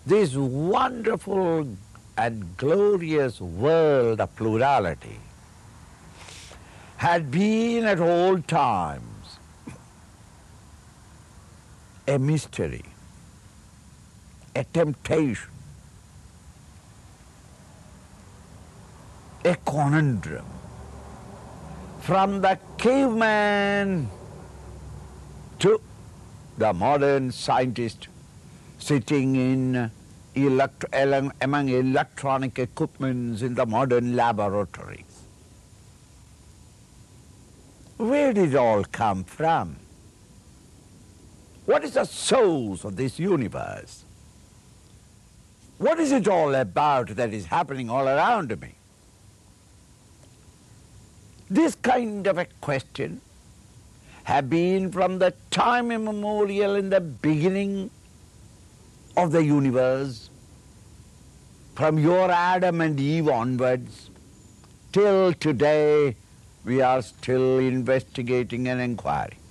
this wonderful and glorious world of plurality had been at all times a mystery, a temptation, a conundrum. From the caveman to the modern scientist sitting in among electronic equipments in the modern laboratories. Where did it all come from? What is the source of this universe? What is it all about that is happening all around me? This kind of a question have been from the time immemorial in the beginning of the universe, from your Adam and Eve onwards, till today we are still investigating and inquiring.